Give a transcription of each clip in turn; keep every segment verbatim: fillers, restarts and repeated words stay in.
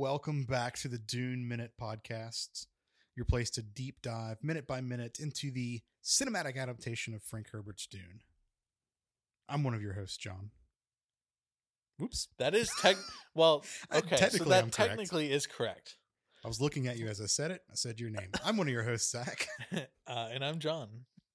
welcome back to the Dune Minute Podcast, your place to deep dive minute by minute into the cinematic adaptation of Frank Herbert's Dune. I'm one of your hosts, John. Whoops. That is tech. Well, okay, so that I'm technically correct. is correct. I was looking at you as I said it. I said your name. I'm one of your hosts, Zach. uh, and I'm John.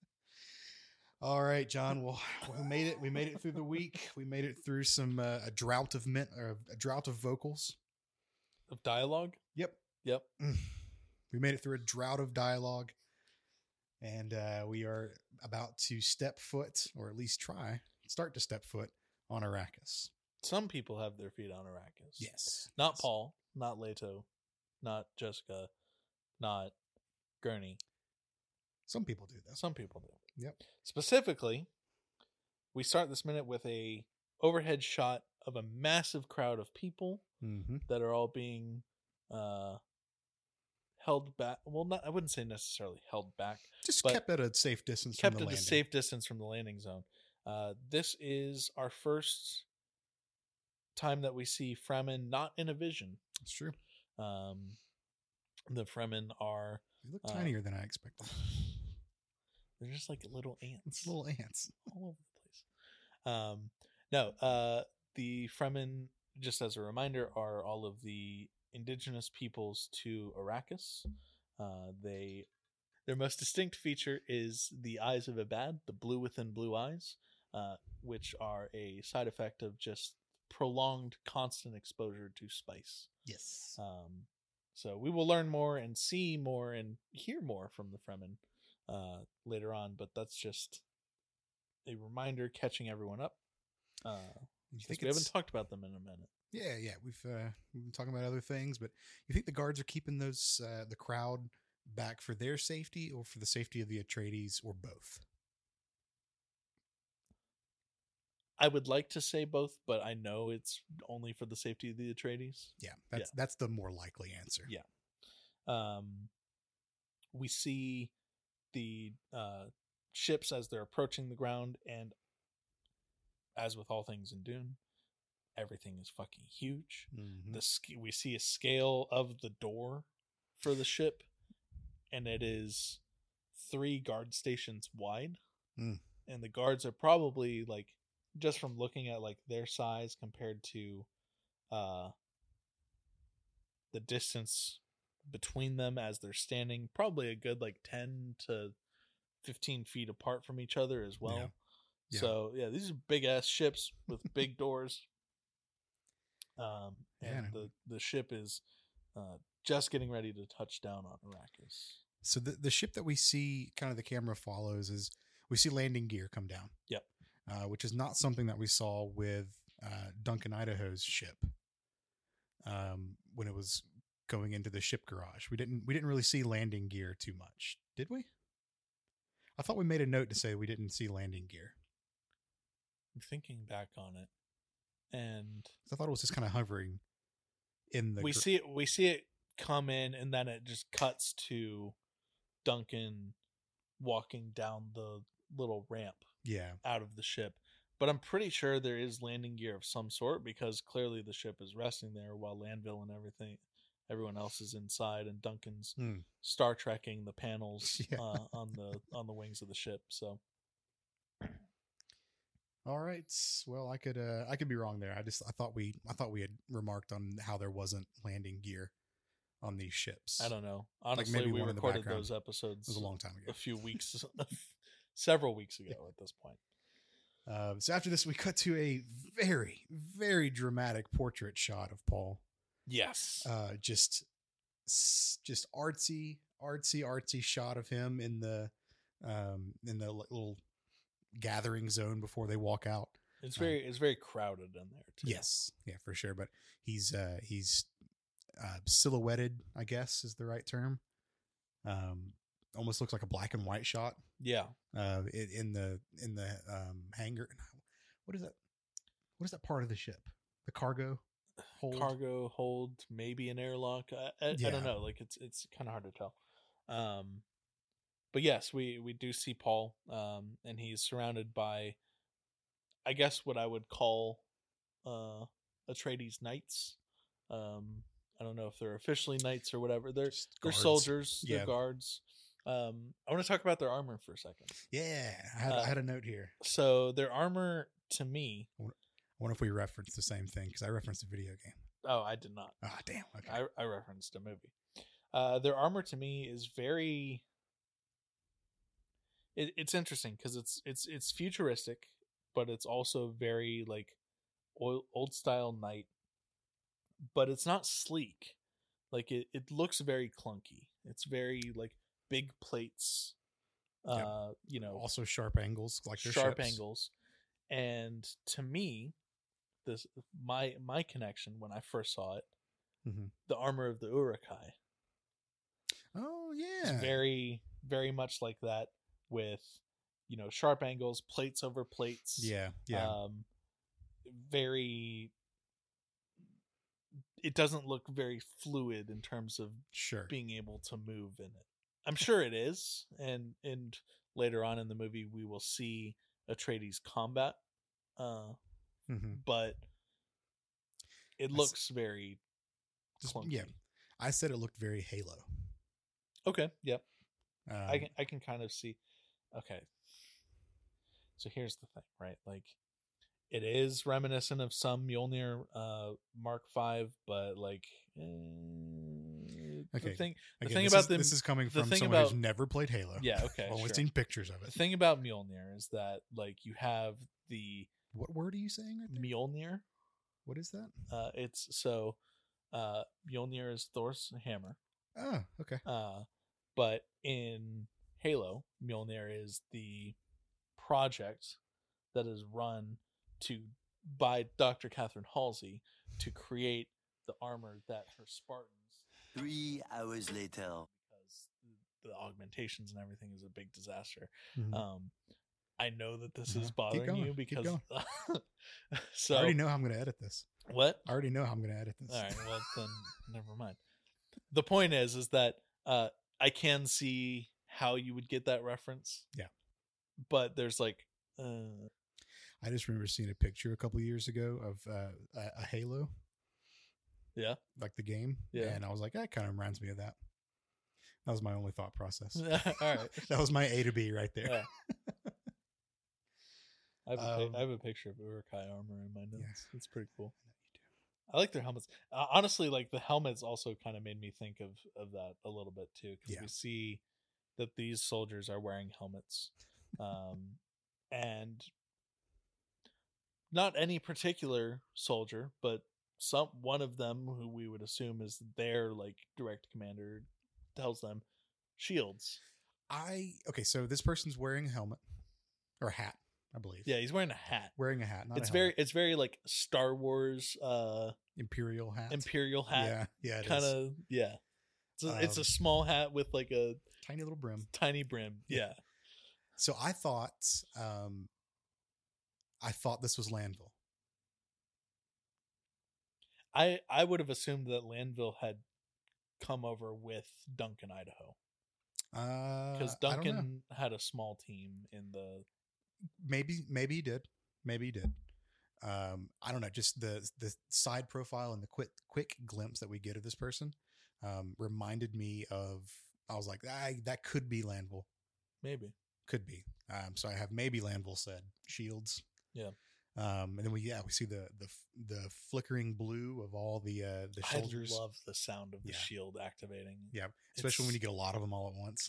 All right, John. Well, we made it. We made it through the week. We made it through some uh, a drought of mint, or a drought of vocals. Of dialogue? Yep. Yep. We made it through a drought of dialogue. And uh, we are about to step foot, or at least try, start to step foot on Arrakis. Some people have their feet on Arrakis. Yes. Not yes. Paul, not Leto, not Jessica, not Gurney. Some people do, though. Some people do. Yep. Specifically, we start this minute with a overhead shot of a massive crowd of people mm-hmm. that are all being uh, held back. Well, not I wouldn't say necessarily held back. Just kept at a safe distance kept from the at landing. a safe distance from the landing zone. Uh, this is our first time that we see Fremen not in a vision. That's true. Um, the Fremen are... They look uh, tinier than I expected. They're just like little ants. It's little ants. All over the place. Um, no, uh, the Fremen, just as a reminder, are all of the indigenous peoples to Arrakis. Uh, they... Their most distinct feature is the eyes of Abad, the blue within blue eyes, uh, which are a side effect of just prolonged, constant exposure to spice. Yes. Um, so we will learn more and see more and hear more from the Fremen uh, later on, but that's just a reminder catching everyone up. Uh, you think we haven't talked about them in a minute. Yeah, yeah. We've, uh, we've been talking about other things, but you think the guards are keeping those uh, the crowd back for their safety or for the safety of the Atreides, or both? I would like to say both, but I know it's only for the safety of the Atreides. Yeah, that's yeah. that's the more likely answer. Yeah. Um, we see the uh, ships as they're approaching the ground, and as with all things in Dune, everything is fucking huge. Mm-hmm. The we see a scale of the door for the ship, and it is three guard stations wide. Mm. And the guards are probably, like, just from looking at like their size compared to uh, the distance between them as they're standing, probably a good like ten to fifteen feet apart from each other as well. Yeah. Yeah. So yeah, these are big ass ships with big doors. Um, and yeah. the, the ship is uh, just getting ready to touch down on Arrakis. So the, the ship that we see, kind of the camera follows, is we see landing gear come down. Yep. Uh, which is not something that we saw with uh, Duncan Idaho's ship um, when it was going into the ship garage. We didn't we didn't really see landing gear too much, did we? I thought we made a note to say we didn't see landing gear. I'm thinking back on it, and I thought it was just kind of hovering in the. We gr- see it. We see it come in, and then it just cuts to Duncan walking down the little ramp. Yeah, out of the ship, but I'm pretty sure there is landing gear of some sort, because clearly the ship is resting there while Landville and everything, everyone else is inside, and Duncan's hmm. Star Trekking the panels yeah. uh, on the on the wings of the ship. So, all right. Well, I could uh, I could be wrong there. I just I thought we I thought we had remarked on how there wasn't landing gear on these ships. I don't know. Honestly, like maybe we one recorded those episodes. It was a long time ago. A few weeks. Several weeks ago at this point. Uh, so after this, we cut to a very, very dramatic portrait shot of Paul. Yes. Uh, just, just artsy, artsy, artsy shot of him in the, um, in the little gathering zone before they walk out. It's very, uh, it's very crowded in there too. Yes, yeah, for sure. But he's, uh, he's uh, silhouetted, I guess is the right term. Um, almost looks like a black and white shot. Yeah. Uh, in, in the in the um, hangar. What is that? What is that part of the ship? The cargo hold. Cargo hold, maybe an airlock. I, I, yeah. I don't know. Like it's it's kind of hard to tell. Um, but yes, we we do see Paul, um, and he's surrounded by, I guess, what I would call uh, Atreides knights. Um, I don't know if they're officially knights or whatever. They're Just they're guards. soldiers. They're Yeah. guards. Um, I want to talk about their armor for a second. Yeah, I had, Uh, I had a note here. So their armor, to me, I wonder if we referenced the same thing because I referenced a video game. oh, I did not. Ah, damn. Okay. I, I referenced a movie. Uh, their armor to me is very. It, it's interesting because it's it's it's futuristic, but it's also very like old, old style knight. But it's not sleek. Like it, it looks very clunky. It's very like big plates. Uh, Yep. you know, Also sharp angles, like their sharp ships. angles. And to me, this my my connection when I first saw it, Mhm. the armor of the Urukai. Oh yeah. It's very, very much like that with, you know, sharp angles, plates over plates. yeah. Yeah. Um, very. It doesn't look very fluid in terms of sure. being able to move in it. I'm sure it is, and and later on in the movie we will see Atreides combat, uh, hmm but it I looks very Just, clunky. yeah. I said it looked very Halo. Okay. Yep. Um, I can I can kind of see. Okay. So here's the thing, right? Like, it is reminiscent of some Mjolnir uh, Mark Five, but like, eh, Okay. the thing, the again, thing this about is, them, this is coming the from thing someone who's about- never played Halo. yeah, okay, I've only sure. seen pictures of The it. thing about Mjolnir is that like you have the What word are you saying right there? Mjolnir. What is that? Uh, it's so uh, Mjolnir is Thor's hammer, Oh, okay. uh, but in Halo, Mjolnir is the project that is run to by Doctor Catherine Halsey to create the armor that her Spartans, Three hours later. because the augmentations and everything is a big disaster. Mhm. Um, I know that this Uh-huh. is Keep bothering going, you keep because going. so I already know how I'm going to edit this. what? I already know how I'm going to edit this. All right, well then never mind. The point is is that uh I can see how you would get that reference. Yeah. But there's like uh I just remember seeing a picture a couple years ago of uh, a, a Halo, yeah. like the game. Yeah. And I was like, that kind of reminds me of that. That was my only thought process. All right. That was my A to B right there. Yeah. I have, a, pi- Um, I have a picture of Urukai armor in my notes. Yes. It's pretty cool. I like their helmets. Uh, honestly, like the helmets also kind of made me think of of that a little bit too, because Yeah. we see that these soldiers are wearing helmets, um, and not any particular soldier, but some one of them who we would assume is their like direct commander tells them shields. I, okay, so this person's wearing a helmet or a hat, I believe. Yeah, he's wearing a hat. Wearing a hat, not It's a very helmet. it's very like Star Wars uh Imperial hat. imperial hat. Yeah, yeah, it Kind is. of yeah. It's a, it's a Um, small hat with like a Tiny little brim. tiny brim. Yeah. Yeah. So I thought, um, I thought this was Landville. I I would have assumed that Landville had come over with Duncan, Idaho, Uh, because I don't know. Duncan had a small team in the. maybe maybe he did, maybe he did. Um, I don't know. Just the the side profile and the quick quick glimpse that we get of this person um, reminded me of. I was like, ah, that could be Landville. Maybe. Could be. Um, so I have maybe Landville said shields. Yeah. Um, and then we yeah we see the the the flickering blue of all the uh, the soldiers. I love the sound of the Yeah. shield activating. Yeah, especially when you It's- get a lot of them all at once.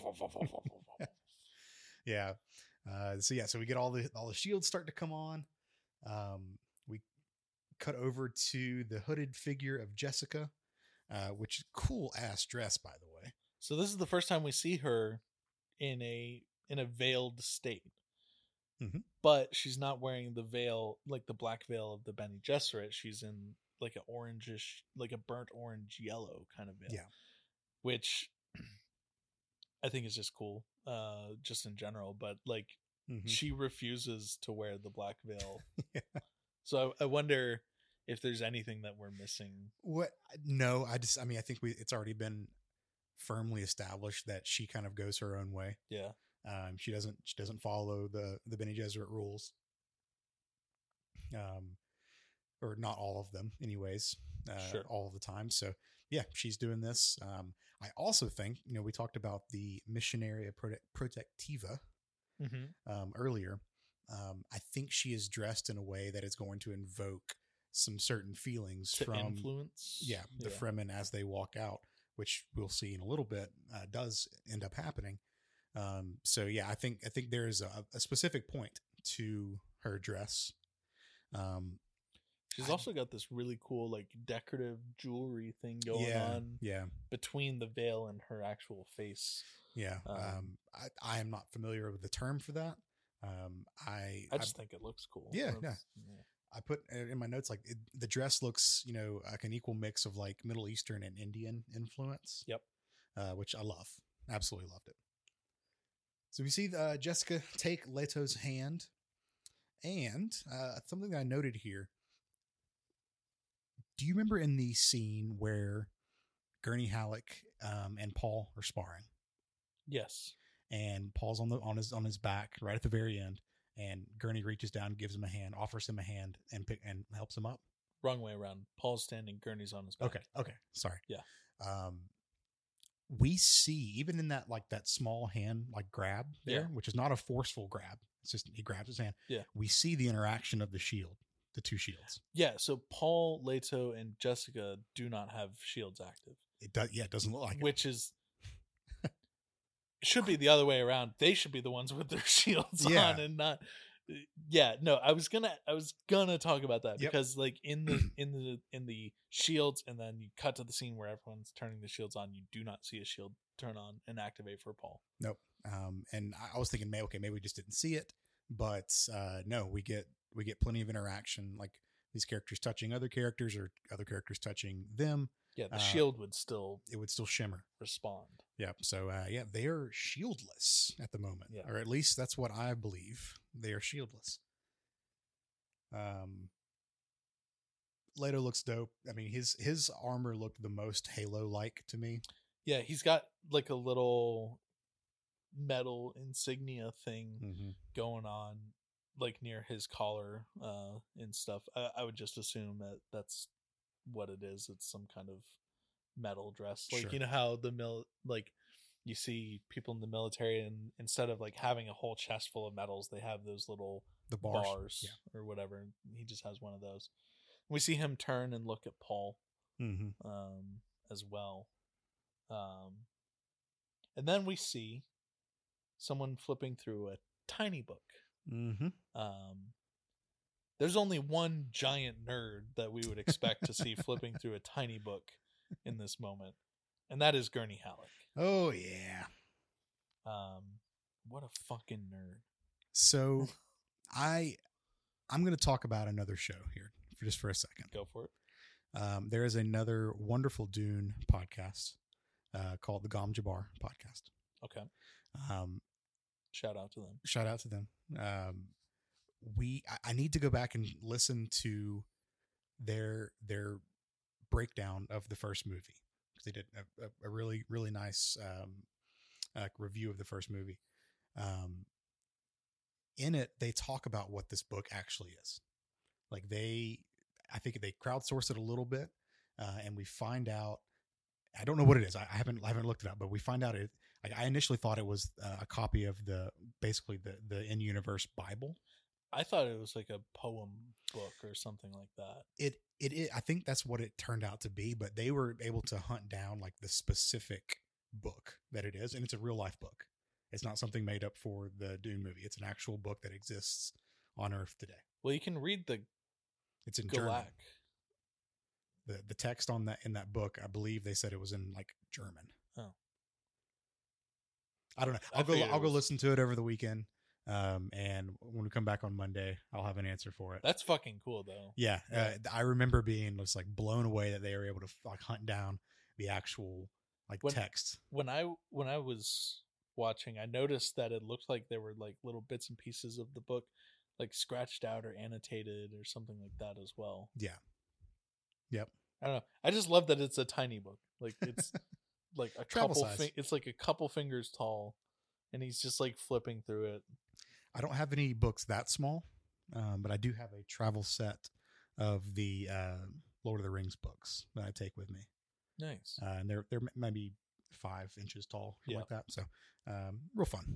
Yeah. Uh, so yeah, so we get all the all the shields start to come on. Um, we cut over to the hooded figure of Jessica, uh, which is cool ass dress, by the way. So this is the first time we see her in a in a veiled state. Mhm. But she's not wearing the veil, like the black veil of the Bene Gesserit. She's in like an orangish, like a burnt orange yellow kind of veil. Yeah. Which I think is just cool, uh, just in general. But like Mhm. she refuses to wear the black veil. Yeah. So I, I wonder if there's anything that we're missing. What? No, I just I mean I think we it's already been firmly established that she kind of goes her own way. Yeah. Um, she doesn't she doesn't follow the the Bene Gesserit rules. Um, or not all of them, anyways, uh, Sure. all of the time. So yeah, she's doing this. Um, I also think, you know, we talked about the Missionaria Prote- Protectiva Mm-hmm. um, earlier. Um, I think she is dressed in a way that is going to invoke some certain feelings To from influence. yeah the yeah. Fremen as they walk out, which we'll see in a little bit. Uh, does end up happening. Um, so yeah, I think I think there is a, a specific point to her dress. Um, She's I- also got this really cool like decorative jewelry thing going yeah, on yeah, between the veil and her actual face. yeah. Um, Um, I, I am not familiar with the term for that. Um, I I just think it looks cool. Yeah, That's- I put in my notes like it, the dress looks, you know, like an equal mix of like Middle Eastern and Indian influence. Yep. Uh, which I love. Absolutely loved it. So we see uh, Jessica take Leto's hand, and uh, something that I noted here. Do you remember in the scene where Gurney Halleck um, and Paul are sparring, Yes. and Paul's on the on his on his back right at the very end, and Gurney reaches down, gives him a hand, offers him a hand, and pick, and helps him up? Wrong way around. Paul's standing, Gurney's on his back. Okay. Okay. Sorry. Yeah. Um, we see even in that like that small hand like grab there, Yeah. which is not a forceful grab. It's just he grabs his hand. Yeah. We see the interaction of the shield, the two shields. Yeah, so Paul, Leto, and Jessica do not have shields active, It does. Yeah. It doesn't look like it. which is should be the other way around. They should be the ones with their shields Yeah. on and not. Yeah, no, I was gonna, I was gonna talk about that Yep. because, like, in the in the in the shields, and then you cut to the scene where everyone's turning the shields on. You do not see a shield turn on and activate for Paul. Nope. Um, and I- I was thinking, maybe okay, maybe we just didn't see it, but uh, no, we get we get plenty of interaction, like these characters touching other characters or other characters touching them. Yeah, the Uh, shield would still It would still shimmer. respond. Yeah. So uh, yeah, they are shieldless at the moment, Yeah. or at least that's what I believe. They are shieldless. Um, Leto looks dope. I mean, his his armor looked the most Halo like to me. Yeah, he's got like a little metal insignia thing Mm-hmm. going on like near his collar uh and stuff. I, I would just assume that that's what it is. It's some kind of metal dress, like Sure. you know how the mil like you see people in the military, and instead of like having a whole chest full of medals, they have those little The bars. bars, or whatever, and he just has one of those. We see him turn and look at Paul Yeah. Mm-hmm. um as well, um and then we see someone flipping through a tiny book. Mm-hmm. Um, there's only one giant nerd that we would expect to see flipping through a tiny book in this moment, and that is Gurney Halleck. Oh yeah. Um, what a fucking nerd! So I I'm going to talk about another show here for just for a second. Go for it. Um, there is another wonderful Dune podcast uh, called the Gom Jabbar podcast. Okay, Um, shout out to them. shout out to them. Um, we I, I need to go back and listen to their their breakdown of the first movie, because they did a, a, a really really nice um, uh, review of the first movie. Um, in it, they talk about what this book actually is. Like they, I think they crowdsource it a little bit, uh, and we find out. I don't know what it is. I, I haven't I haven't looked it up, but we find out it. Like I initially thought it was uh, a copy of the basically the the in universe Bible. I thought it was like a poem book or something like that. It it is, I think that's what it turned out to be, but they were able to hunt down like the specific book that it is, and it's a real life book. It's not something made up for the Dune movie. It's an actual book that exists on Earth today. Well, you can read the It's in German. Galak. The the text on that in that book, I believe they said it was in like German. Oh. I don't know. I I'll go figured it I'll go was- listen to it over the weekend. Um, and when we come back on Monday, I'll have an answer for it. That's fucking cool, though. Yeah, Yeah. Uh, I remember being just like blown away that they were able to like hunt down the actual like When- text. When I when I was watching, I noticed that it looked like there were like little bits and pieces of the book, like scratched out or annotated or something like that as well. Yeah. Yep. I don't know. I just love that it's a tiny book. Like it's like a Travel couple. size. Fi- it's like a couple fingers tall, and he's just like flipping through it. I don't have any books that small, um, but I do have a travel set of the uh, Lord of the Rings books that I take with me. Nice. Uh, and they're they're maybe five inches tall, something Yeah. like that. So, um, real fun.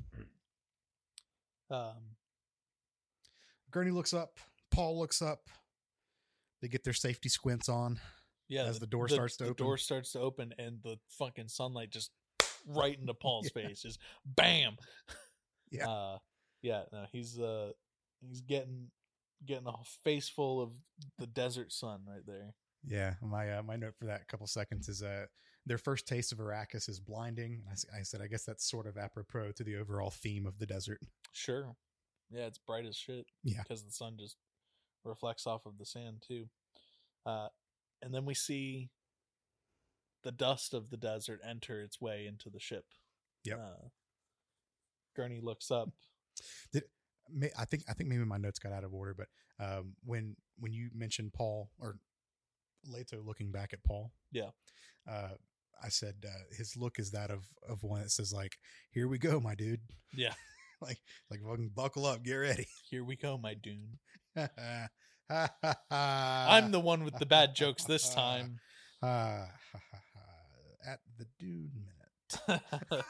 Um, Gurney looks up. Paul looks up. They get their safety squints on. yeah. As the door starts to the open. door starts to open, and the fucking sunlight just right into Paul's Yeah. face, just bam. Yeah. Uh, yeah. No, he's uh, he's getting getting a face full of the desert sun right there. Yeah, my uh, my note for that couple seconds is uh their first taste of Arrakis is blinding. I, s- I said I guess that's sort of apropos to the overall theme of the desert. Sure. Yeah, it's bright as shit. Yeah. Because the sun just reflects off of the sand too. Uh, and then we see the dust of the desert enter its way into the ship. Yep. Uh, Gurney looks up. May- I think I think maybe my notes got out of order, but um, when when you mentioned Paul or Leto looking back at Paul, Yeah. uh, I said uh, his look is that of of one that says like, "Here we go, my dude." Yeah. like like fucking buckle up, get ready. Here we go, my Dune. I'm I'm the one with the bad jokes this time. at the dude minute.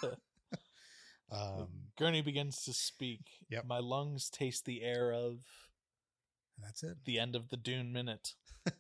Um, Gurney begins to speak. Yep. My lungs taste the air of and that's it. the end of the Dune minute.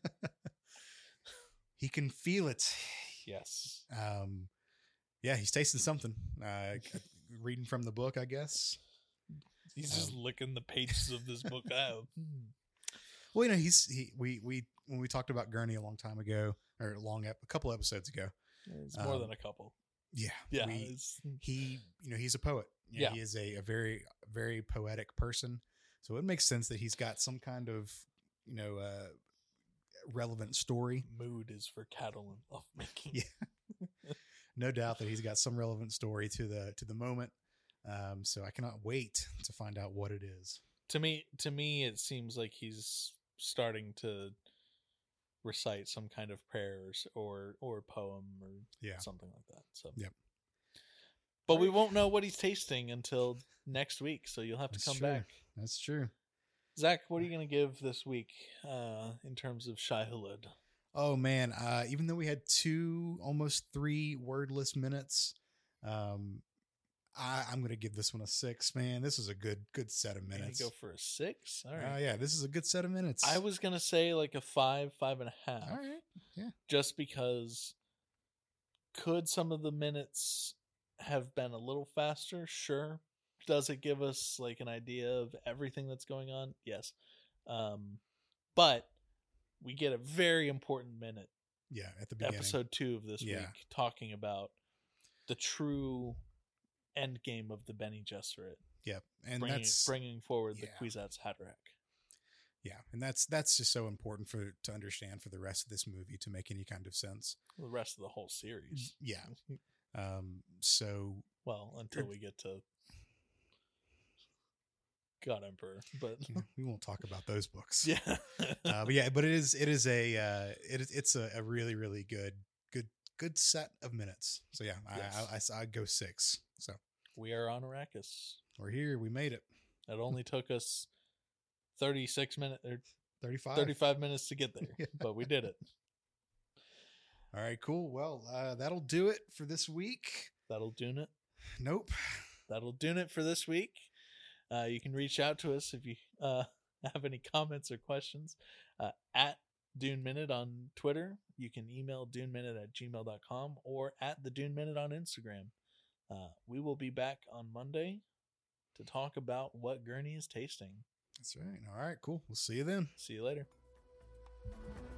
He can feel it. Yes. Um, yeah, he's tasting something. Uh, reading from the book, I guess. He's just Um, licking the pages of this book out. Well, you know, he's he we we when we talked about Gurney a long time ago, or a long ep- a couple episodes ago. It's more Um, than a couple. Yeah, Yeah. we- it's- he you know he's a poet. You know, Yeah. he is a, a very very poetic person. So it makes sense that he's got some kind of you know uh, relevant story. mood is for cattle and lovemaking. Yeah. No doubt that he's got some relevant story to the to the moment. Um, so I cannot wait to find out what it is. To me, to me, it seems like he's starting to recite some kind of prayers or or poem or Yeah. something like that. So Yep. But we won't know what he's tasting until next week, so you'll have to That's come true. back. That's true. Zach, what are you going to give this week uh, in terms of Shai Hulud? Oh man, uh, even though we had two, almost three wordless minutes, um, I, I'm going to give this one a six. Man, this is a good, good set of You're gonna minutes. go for a six? All Uh, right. yeah, this is a good set of minutes. I was going to say like a five, five and a half. All right. Just because could some of the minutes have been a little faster? Sure. Does it give us like an idea of everything that's going on? Yes. Um, but we get a very important minute, Yeah, at the beginning. episode two of this Yeah. week, talking about the true end game of the Bene Gesserit, Yep, and bringing, that's bringing forward the yeah. Kwisatz Haderach. yeah, and that's that's just so important for to understand for the rest of this movie to make any kind of sense. The rest of the whole series. Yeah. Um. So Well, until we get to God Emperor, but yeah, we won't talk about those books. yeah, uh, but yeah, but it is it is a uh, it is it's a, a really really good good good set of minutes. So yeah, Yes. I, I I I'd go six. So we are on Arrakis. we're here. We made it. It only took us thirty-six minutes or Thirty-five. thirty-five minutes to get there, Yeah. but we did it. All right. Cool. Well, uh, that'll do it for this week. That'll do it. Nope. That'll do it for this week. Uh, you can reach out to us if you uh, have any comments or questions uh, at Dune Minute on Twitter. You can email duneminute at gmail dot com or at the Dune Minute on Instagram. Uh, we will be back on Monday to talk about what Gurney is tasting. That's right. All right. Cool. We'll see you then. See you later.